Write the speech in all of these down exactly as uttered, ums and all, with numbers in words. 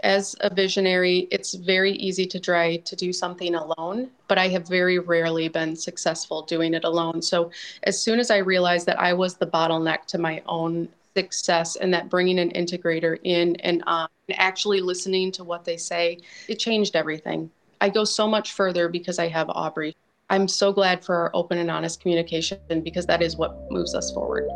as a visionary, it's very easy to try to do something alone, but I have very rarely been successful doing it alone. So as soon as I realized that I was the bottleneck to my own success and that bringing an integrator in and on and actually listening to what they say, it changed everything. I go so much further because I have Aubrey. I'm so glad for our open and honest communication because that is what moves us forward.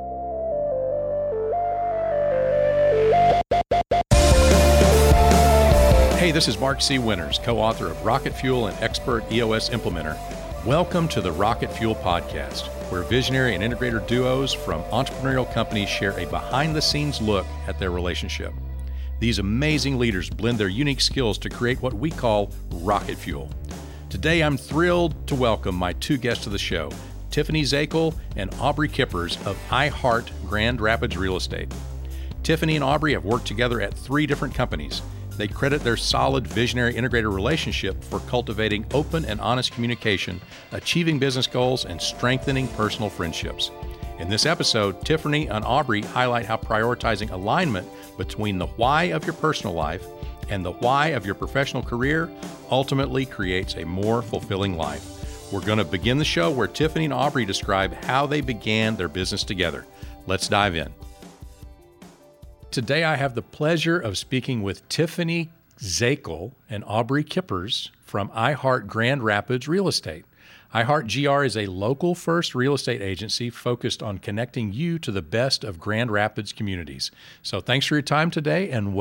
Hey, this is Mark C. Winters, co-author of Rocket Fuel and expert E O S implementer. Welcome to the Rocket Fuel podcast, where visionary and integrator duos from entrepreneurial companies share a behind-the-scenes look at their relationship. These amazing leaders blend their unique skills to create what we call Rocket Fuel. Today, I'm thrilled to welcome my two guests to the show, Tiffany Zakel and Aubrey Kippers of iHeart Grand Rapids Real Estate. Tiffany and Aubrey have worked together at three different companies. They credit their solid visionary integrator relationship for cultivating open and honest communication, achieving business goals, and strengthening personal friendships. In this episode, Tiffany and Aubrey highlight how prioritizing alignment between the why of your personal life and the why of your professional career ultimately creates a more fulfilling life. We're going to begin the show where Tiffany and Aubrey describe how they began their business together. Let's dive in. Today, I have the pleasure of speaking with Tiffany Zakel and Aubrey Kippers from iHeart Grand Rapids Real Estate. iHeart G R is a local-first real estate agency focused on connecting you to the best of Grand Rapids communities. So thanks for your time today and